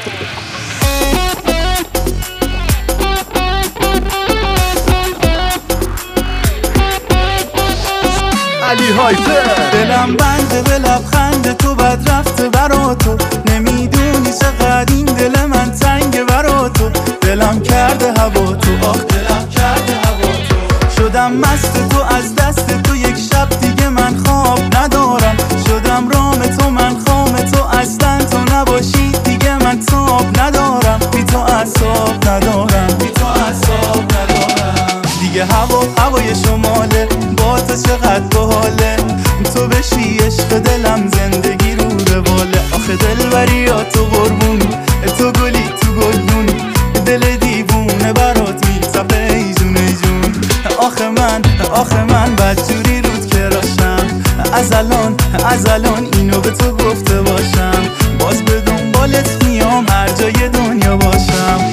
علی هایپر. دلم بنده به لبخند تو بد رفته برا تو، نمیدونی چقدر این دل من تنگه برا تو. دلم کرده هوا تو، آخ دلم کرده هوا تو. شدم مست تو از دست تو، یک شب دیگه من خواب ندارم. شدم رام تو، من خام تو، اصلا تو نباشی دیگه من تاب ندارم. بی تو اعصاب ندارم، بی تو اعصاب ندارم. دیگه هوای شماله، با تو چقدر باحاله. تو بشی عشق دلم، زندگی رو رواله. آخه دلبری ها تو قربونی، تو گلی تو گلدونی. دل دیوونه برات میتپه ای جون ای جون. آخه من بدجوری رود کراشم. از الان اینو به تو گفته باشم. باز به دنبالت میام هر جای دنیا باشم.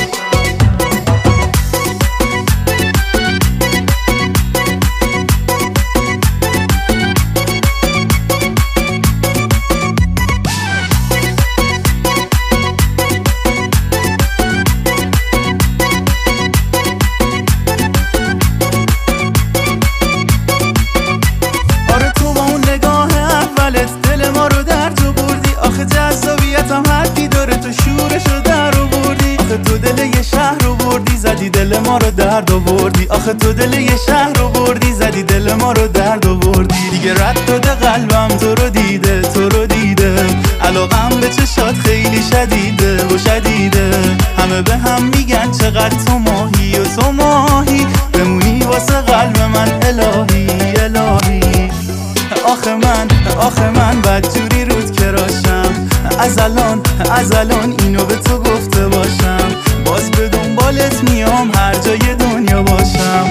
جذابیتم حدی داره، تو شورشو در آوردی. آخه تو دل یه شهر رو بردی، زدی دل ما رو درد آوردی. آخه تو دل یه شهر رو بردی، زدی دل ما رو درد آوردی. دیگه رد داده قلبم تو رو دیده، تو رو دیده. علاقم به چشات خیلی شدیده و شدیده. همه به هم میگن چقدر تو ماهی و تو ماهی. بمونی واسه قلب من الهی الهی. آخه من بدجوری رود کراشم. از الان اینو به تو گفته باشم. باز به دنبالت میام هر جای دنیا باشم.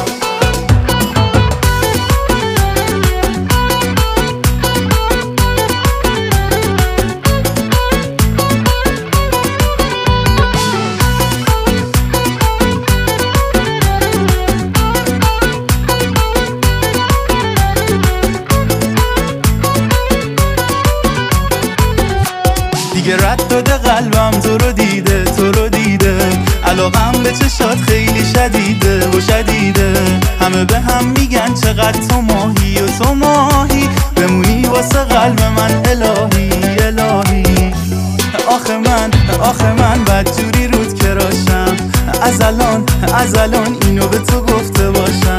دیگه رد داده قلبم تو رو دیده، تو رو دیده. علاقم به چشات خیلی شدیده و شدیده. همه به هم میگن چقدر تو ماهی و تو ماهی. بمونی واسه قلب من الهی الهی. آخه من بدجوری رود کراشم. از الان اینو به تو گفته باشم.